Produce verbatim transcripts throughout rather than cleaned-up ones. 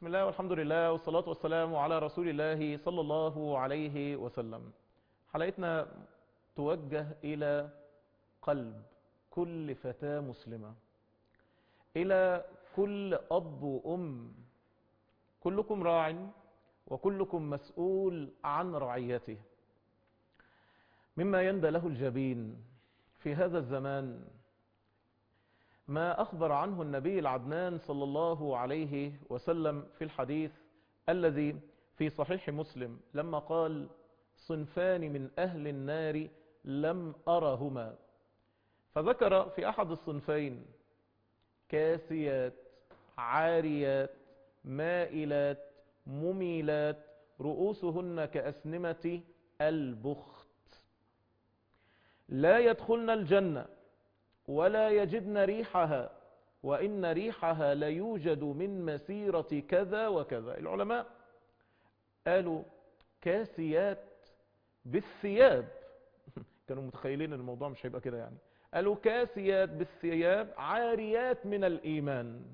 بسم الله والحمد لله والصلاة والسلام على رسول الله صلى الله عليه وسلم. حلقتنا توجه إلى قلب كل فتاة مسلمة، إلى كل أب وأم. كلكم راع وكلكم مسؤول عن رعيته. مما يندى له الجبين في هذا الزمان ما أخبر عنه النبي العدنان صلى الله عليه وسلم في الحديث الذي في صحيح مسلم لما قال: صنفان من أهل النار لم أرهما. فذكر في أحد الصنفين كاسيات عاريات مائلات مميلات رؤوسهن كأسنمة البخت لا يدخلن الجنة ولا يجدن ريحها وإن ريحها ليوجد من مسيرة كذا وكذا. العلماء قالوا كاسيات بالثياب كانوا متخيلين الموضوع مش هيبقى كده، يعني قالوا كاسيات بالثياب عاريات من الإيمان.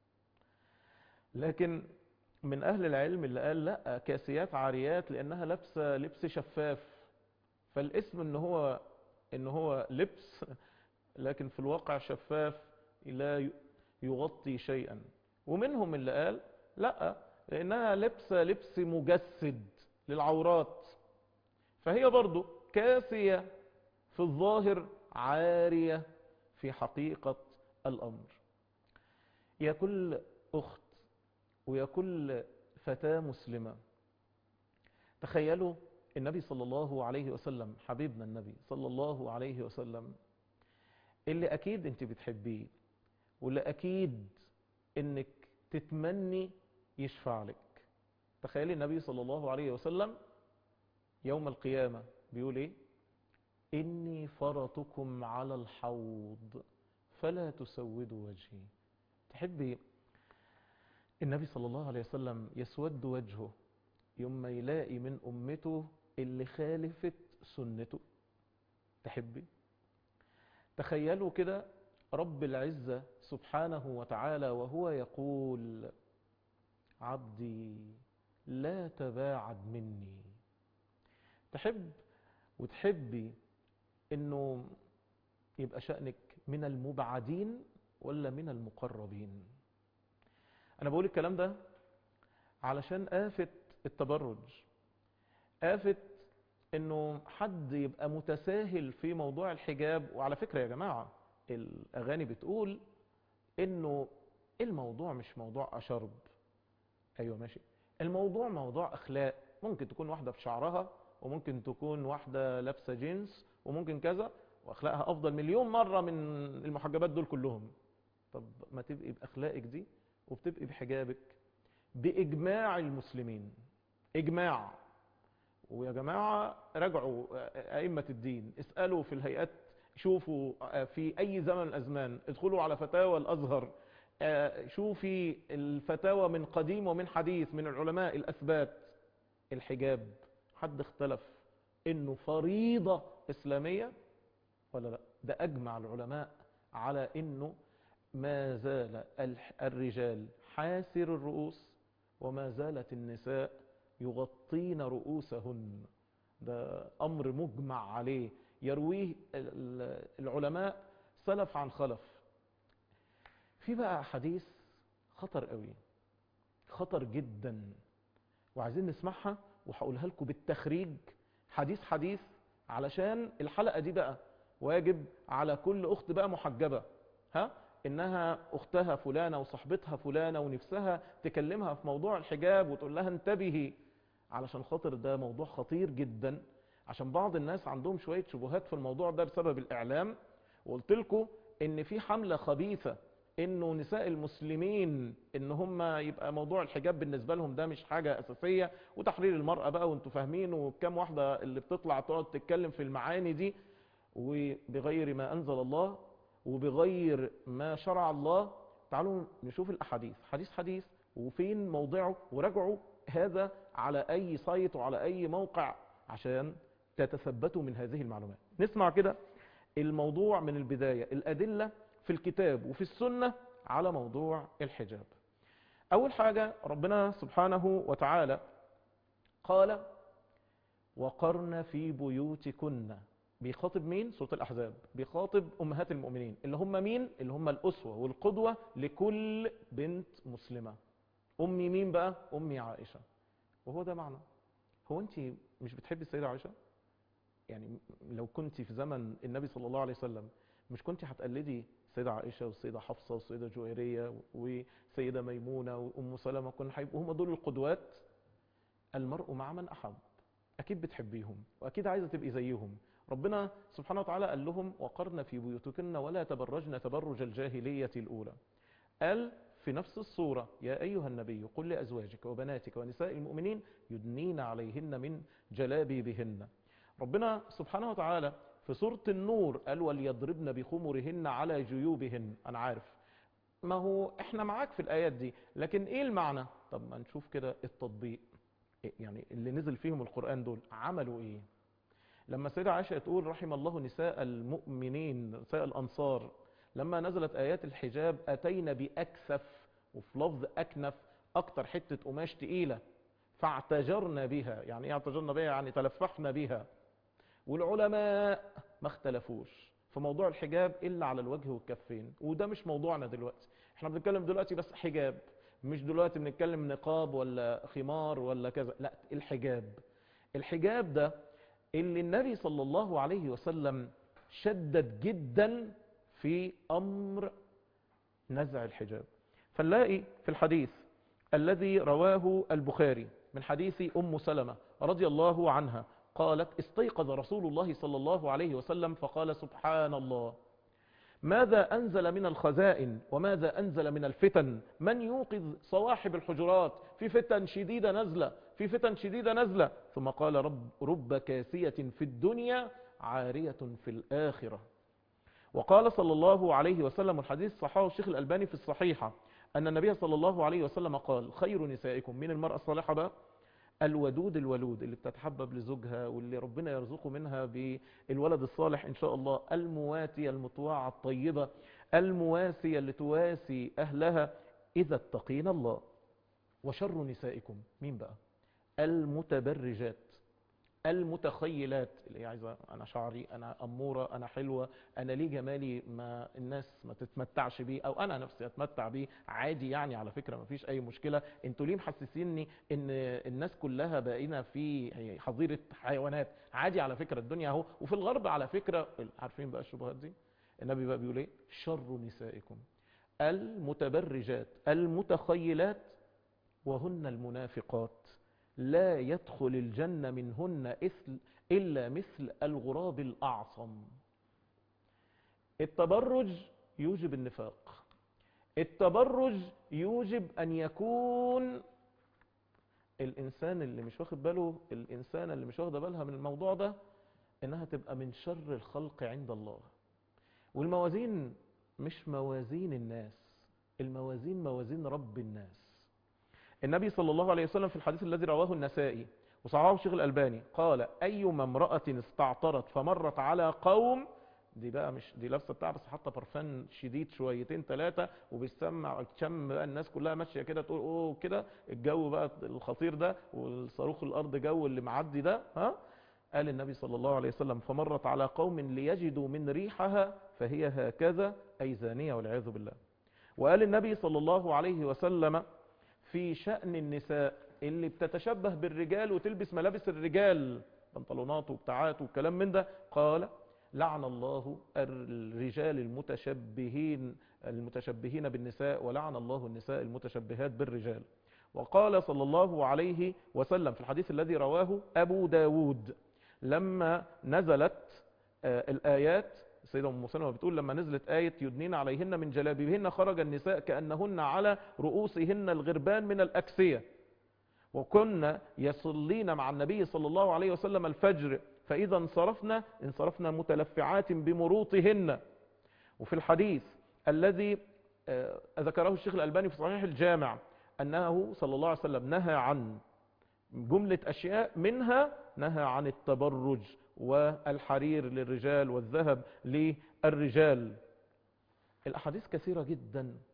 لكن من أهل العلم اللي قال لا، كاسيات عاريات لأنها لابسة لبس شفاف، فالاسم إن هو إن هو لبس لكن في الواقع شفاف لا يغطي شيئا. ومنهم اللي قال لا، لأنها لبسة لبس مجسد للعورات، فهي برضو كاسية في الظاهر عارية في حقيقة الأمر. يا كل أخت ويا كل فتاة مسلمة، تخيلوا النبي صلى الله عليه وسلم، حبيبنا النبي صلى الله عليه وسلم، اللي أكيد أنت بتحبيه واللي أكيد أنك تتمني يشفع لك. تخيلي النبي صلى الله عليه وسلم يوم القيامة بيقول إيه؟ إني فرطكم على الحوض فلا تسودوا وجهي. تحبي النبي صلى الله عليه وسلم يسود وجهه يوم ما يلاقي من أمته اللي خالفت سنته؟ تحبي؟ تخيلوا كده رب العزة سبحانه وتعالى وهو يقول: عبدي لا تباعد مني. تحب وتحبي انه يبقى شأنك من المبعدين ولا من المقربين؟ انا بقول الكلام ده علشان آفة التبرج، آفة انه حد يبقى متساهل في موضوع الحجاب. وعلى فكرة يا جماعة، الاغاني بتقول انه الموضوع مش موضوع اشرب. ايوه ماشي، الموضوع موضوع اخلاق. ممكن تكون واحدة في شعرها، وممكن تكون واحدة لابسة جينز، وممكن كذا، واخلاقها افضل مليون مرة من المحجبات دول كلهم. طب ما تبقي باخلاقك دي وبتبقي بحجابك باجماع المسلمين، اجماع. ويا جماعة راجعوا أئمة الدين، اسألوا في الهيئات، شوفوا في أي زمن من الأزمان، ادخلوا على فتاوى الأزهر، شوفي الفتاوى من قديم ومن حديث من العلماء الأثبات. الحجاب حد اختلف إنه فريضة إسلامية ولا لا؟ ده أجمع العلماء على إنه ما زال الرجال حاسر الرؤوس وما زالت النساء يغطين رؤوسهن. ده أمر مجمع عليه يرويه العلماء سلف عن خلف. في بقى حديث خطر قوي، خطر جدا، وعايزين نسمعها وهقولها لكم بالتخريج حديث حديث، علشان الحلقة دي بقى واجب على كل أخت بقى محجبة، ها إنها أختها فلانة وصحبتها فلانة ونفسها تكلمها في موضوع الحجاب وتقول لها انتبهي، علشان خاطر ده موضوع خطير جدا. عشان بعض الناس عندهم شوية شبهات في الموضوع ده بسبب الإعلام. وقلت لكم إن في حملة خبيثة إنه نساء المسلمين إن هم يبقى موضوع الحجاب بالنسبة لهم ده مش حاجة أساسية، وتحرير المرأة بقى وانتوا فاهمين، وكم واحدة اللي بتطلع تقعد تتكلم في المعاني دي وبغير ما أنزل الله وبغير ما شرع الله. تعالوا نشوف الأحاديث حديث حديث وفين موضعه، وراجعوا هذا على أي سايت وعلى أي موقع عشان تتثبتوا من هذه المعلومات. نسمع كده الموضوع من البداية، الأدلة في الكتاب وفي السنة على موضوع الحجاب. أول حاجة ربنا سبحانه وتعالى قال وقرن في بيوتكن. بيخاطب مين؟ سورة الأحزاب. بيخاطب أمهات المؤمنين اللي هم مين؟ اللي هم الأسوة والقدوة لكل بنت مسلمة. أمي مين بقى؟ أمي عائشة. وهو ده معنى. هو أنت مش بتحبي السيدة عائشة؟ يعني لو كنت في زمن النبي صلى الله عليه وسلم مش كنت هتقلدي السيدة عائشة والسيدة حفصة والسيدة جويرية وسيدة ميمونة وأم سلمة؟ كنا حيب وهم دول القدوات. المرء مع من أحب. أكيد بتحبيهم وأكيد عايزة تبقي زيهم. ربنا سبحانه وتعالى قال لهم وقرن في بيوتكن ولا تبرجن تبرج الجاهلية الأولى. قال في نفس الصورة يا أيها النبي قل لأزواجك وبناتك ونساء المؤمنين يدنين عليهن من جلابيبهن. ربنا سبحانه وتعالى في سورة النور قال وليضربن بخمرهن على جيوبهن. أنا عارف ما هو احنا معاك في الآيات دي، لكن ايه المعنى؟ طب ما نشوف كده التطبيق. يعني اللي نزل فيهم القرآن دول عملوا ايه؟ لما السيدة عائشة تقول رحم الله نساء المؤمنين نساء الأنصار لما نزلت آيات الحجاب أتينا بأكثف، وفي لفظ أكنف أكتر حتة قماش تقيلة، فاعتجرنا بها. يعني ايه اعتجرنا بها؟ يعني تلفحنا بها. والعلماء ما اختلفوش في موضوع الحجاب إلا على الوجه والكفين، وده مش موضوعنا دلوقتي. احنا بنتكلم دلوقتي بس حجاب، مش دلوقتي بنتكلم نقاب ولا خمار ولا كذا، لا الحجاب. الحجاب ده اللي النبي صلى الله عليه وسلم شدد جدا في أمر نزع الحجاب. فنلاقي في الحديث الذي رواه البخاري من حديث أم سلمة رضي الله عنها قالت استيقظ رسول الله صلى الله عليه وسلم فقال سبحان الله ماذا أنزل من الخزائن وماذا أنزل من الفتن، من يوقظ صواحب الحجرات؟ في فتن شديدة نزلة، في فتن شديدة نزلة. ثم قال رب, رب كاسية في الدنيا عارية في الآخرة. وقال صلى الله عليه وسلم الحديث صححه الشيخ الألباني في الصحيحة أن النبي صلى الله عليه وسلم قال خير نسائكم من المرأة الصالحة بقى الودود الولود اللي بتتحبب لزوجها واللي ربنا يرزقه منها بالولد الصالح إن شاء الله، المواتية المطوعة الطيبة المواسية اللي تواسي أهلها إذا اتقين الله. وشر نسائكم مين بقى؟ المتبرجات المتخيلات اللي هي عايزة أنا شعري، أنا أمورة، أنا حلوة، أنا ليه جمالي ما الناس ما تتمتعش بيه أو أنا نفسي أتمتع بيه عادي. يعني على فكرة ما فيش أي مشكلة. انتوا ليه محسسيني إن الناس كلها بقينا في حظيرة حيوانات؟ عادي على فكرة الدنيا أهو. وفي الغرب على فكرة عارفين بقى الشبهات دي. النبي بقى بيقول إيه؟ شر نسائكم المتبرجات المتخيلات وهن المنافقات لا يدخل الجنة منهن إثل إلا مثل الغراب الأعصم. التبرج يوجب النفاق. التبرج يوجب أن يكون الإنسان اللي مش واخد باله، الإنسان اللي مش واخده بالها من الموضوع ده إنها تبقى من شر الخلق عند الله. والموازين مش موازين الناس، الموازين موازين رب الناس. النبي صلى الله عليه وسلم في الحديث الذي رواه النسائي وصححه الشيخ الألباني قال أيما امرأة استعطرت فمرت على قوم، دي بقى مش دي لابسه بتاع بس حاطه برفان شديد شويتين ثلاثه وبيسمع تشم بقى الناس كلها ماشيه كده تقول اوه كده الجو بقى الخطير ده والصاروخ الارض جو اللي معدي ده ها. قال النبي صلى الله عليه وسلم فمرت على قوم ليجدوا من ريحها فهي هكذا أي زانية والعياذ بالله. وقال النبي صلى الله عليه وسلم في شأن النساء اللي بتتشبه بالرجال وتلبس ملابس الرجال بنطلونات وبتاعات والكلام من ده، قال لعن الله الرجال المتشبهين المتشبهين بالنساء ولعن الله النساء المتشبهات بالرجال. وقال صلى الله عليه وسلم في الحديث الذي رواه أبو داود لما نزلت آه الآيات، السيدة أم سلمة بتقول لما نزلت آية يدنين عليهن من جلابيبهن خرج النساء كأنهن على رؤوسهن الغربان من الأكسية، وكنا يصلين مع النبي صلى الله عليه وسلم الفجر فإذا انصرفنا انصرفنا متلفعات بمروطهن. وفي الحديث الذي آه ذكره الشيخ الألباني في صحيح الجامع أنه صلى الله عليه وسلم نهى عن جملة أشياء، منها نهى عن التبرج والحرير للرجال والذهب للرجال. الأحاديث كثيرة جدا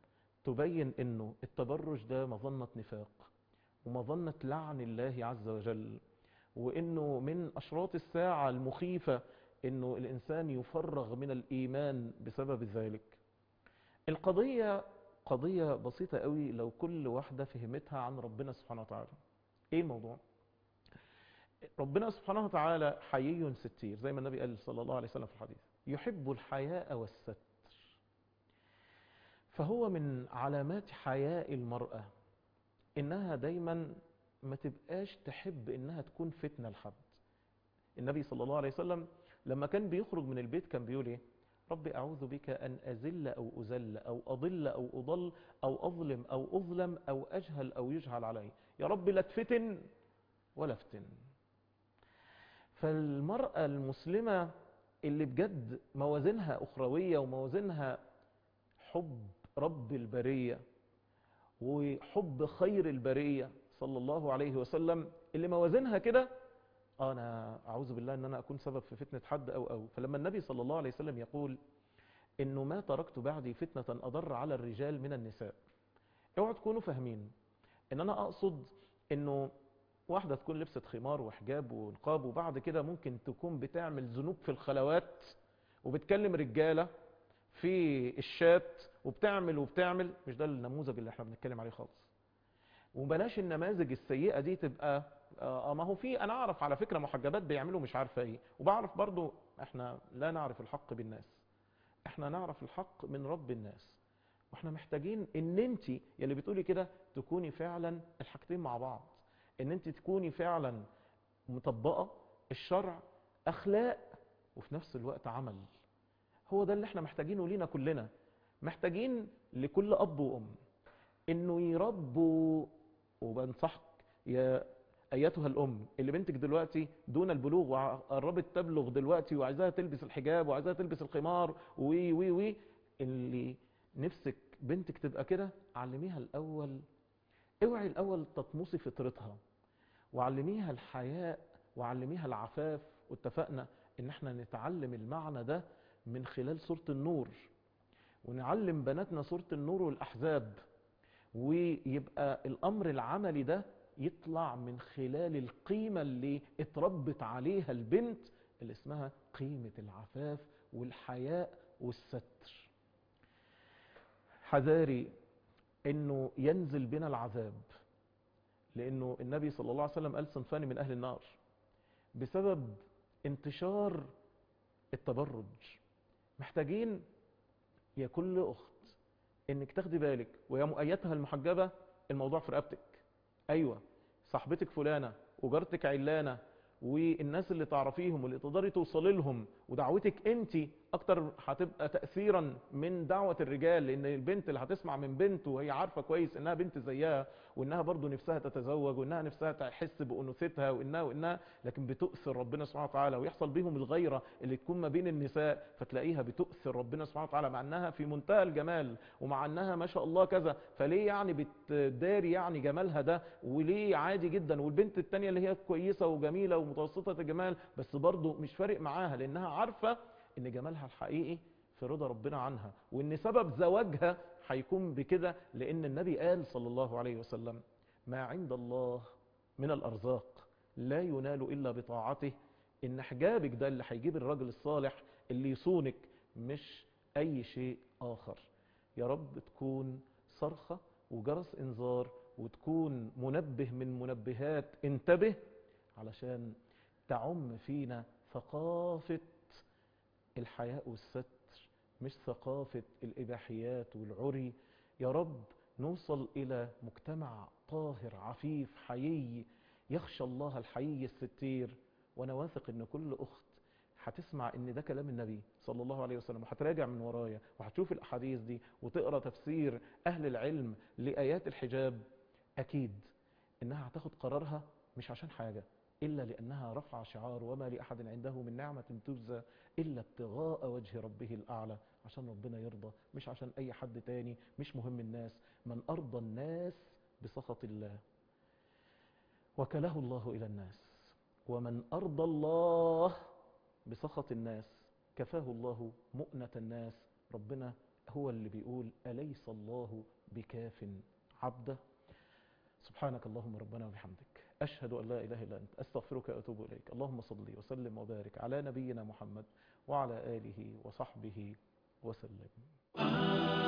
تبين انه التبرج ده مظنة نفاق ومظنة لعن الله عز وجل، وانه من اشراط الساعة المخيفة انه الانسان يفرغ من الايمان بسبب ذلك. القضية قضية بسيطة قوي لو كل واحدة فهمتها عن ربنا سبحانه وتعالى. ايه الموضوع؟ ربنا سبحانه وتعالى حيي ستير زي ما النبي قال صلى الله عليه وسلم في الحديث، يحب الحياء والستر. فهو من علامات حياء المرأة انها دايما ما تبقاش تحب انها تكون فتنة لحد. النبي صلى الله عليه وسلم لما كان بيخرج من البيت كان بيقول ايه؟ ربي اعوذ بك ان ازل او ازل او اضل او اضل او اظلم او اظلم او اجهل او يجهل علي، يا رب لا تفتن ولا افتن. فالمرأة المسلمة اللي بجد موازينها اخروية وموازينها حب رب البرية وحب خير البرية صلى الله عليه وسلم، اللي موازينها كده، انا اعوذ بالله ان انا اكون سبب في فتنة حد او او فلما النبي صلى الله عليه وسلم يقول انه ما تركت بعدي فتنة اضر على الرجال من النساء، اوعوا تكونوا فاهمين ان انا اقصد انه واحدة تكون لبست خمار وحجاب ونقاب وبعد كده ممكن تكون بتعمل ذنوب في الخلوات وبتكلم رجالة في الشات وبتعمل وبتعمل. مش ده النموذج اللي احنا بنتكلم عليه خالص. وبلاش النماذج السيئة دي تبقى اه ما هو في، انا اعرف على فكرة محجبات بيعملوا مش عارفة ايه، وبعرف برضو احنا لا نعرف الحق بالناس، احنا نعرف الحق من رب الناس. واحنا محتاجين ان انت يلي بتقولي كده تكوني فعلا الحاجتين مع بعض، ان انت تكوني فعلا مطبقة الشرع اخلاق وفي نفس الوقت عمل. هو ده اللي احنا محتاجينه لينا كلنا. محتاجين لكل اب وام انه يربوا. وبنصحك يا ايتها الام اللي بنتك دلوقتي دون البلوغ وقربت تبلغ دلوقتي وعايزاها تلبس الحجاب وعايزاها تلبس الخمار وي وي وي اللي نفسك بنتك تبقى كده، علميها الاول، اوعي الاول تطمسي فطرتها، وعلميها الحياء وعلميها العفاف. واتفقنا ان احنا نتعلم المعنى ده من خلال سورة النور، ونعلم بناتنا سورة النور والأحزاب، ويبقى الأمر العملي ده يطلع من خلال القيمة اللي اتربت عليها البنت اللي اسمها قيمة العفاف والحياء والستر. حذاري انه ينزل بنا العذاب، لانه النبي صلى الله عليه وسلم قال صنفان من اهل النار بسبب انتشار التبرج. محتاجين يا كل اخت انك تاخدي بالك، ويا مؤيتها المحجبة الموضوع في رقبتك. ايوه صاحبتك فلانة وجارتك علانة والناس اللي تعرفيهم واللي تقدري توصلي لهم، ودعوتك انت اكتر هتبقى تأثيرا من دعوة الرجال، لان البنت اللي هتسمع من بنت وهي عارفة كويس انها بنت زيها وانها برضو نفسها تتزوج وانها نفسها تحس بأنوثتها وانها وانها لكن بتؤثر ربنا سبحانه وتعالى، ويحصل بيهم الغيرة اللي تكون ما بين النساء، فتلاقيها بتؤثر ربنا سبحانه وتعالى مع انها في منتهى الجمال ومع انها ما شاء الله كذا، فليه يعني بتداري يعني جمالها ده؟ وليه عادي جدا؟ والبنت التانية اللي هي كويسة وجميلة ومتوسطة الجمال بس برضو مش فارق معاها، لانها عارفة ان جمالها الحقيقي في رضا ربنا عنها، وان سبب زواجها هيكون بكده، لان النبي قال صلى الله عليه وسلم ما عند الله من الارزاق لا ينال الا بطاعته. ان حجابك ده اللي هيجيب الرجل الصالح اللي يصونك، مش اي شيء اخر. يا رب تكون صرخة وجرس انذار، وتكون منبه من منبهات انتبه، علشان تعم فينا ثقافة الحياء والستر، مش ثقافة الإباحيات والعري. يا رب نوصل إلى مجتمع طاهر عفيف حيي يخشى الله الحيي الستير. وانا واثق ان كل اخت هتسمع ان ده كلام النبي صلى الله عليه وسلم، وهتراجع من ورايا وهتشوف الاحاديث دي وتقرا تفسير اهل العلم لايات الحجاب، اكيد انها هتاخد قرارها مش عشان حاجة إلا لأنها رفع شعار وما لأحد عنده من نعمة تجزى إلا ابتغاء وجه ربه الأعلى، عشان ربنا يرضى مش عشان أي حد تاني. مش مهم الناس، من أرضى الناس بسخط الله وكله الله إلى الناس، ومن أرضى الله بسخط الناس كفاه الله مؤنة الناس. ربنا هو اللي بيقول أليس الله بكاف عبده. سبحانك اللهم ربنا وبحمدك، أشهد أن لا إله إلا أنت، أستغفرك وأتوب إليك. اللهم صل وسلم وبارك على نبينا محمد وعلى آله وصحبه وسلم.